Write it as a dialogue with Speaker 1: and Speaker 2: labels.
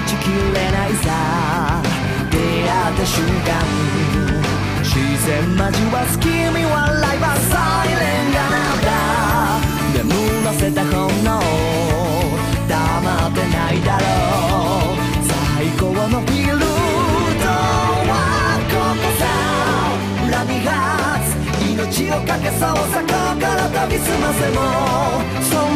Speaker 1: ちきれないさ。出会った瞬間自然交わす君笑いはサイレンが鳴った眠らせた本能黙ってないだろう最高のフィールドはここさラミハーツ命をかけそうさ心飛び澄ませもそう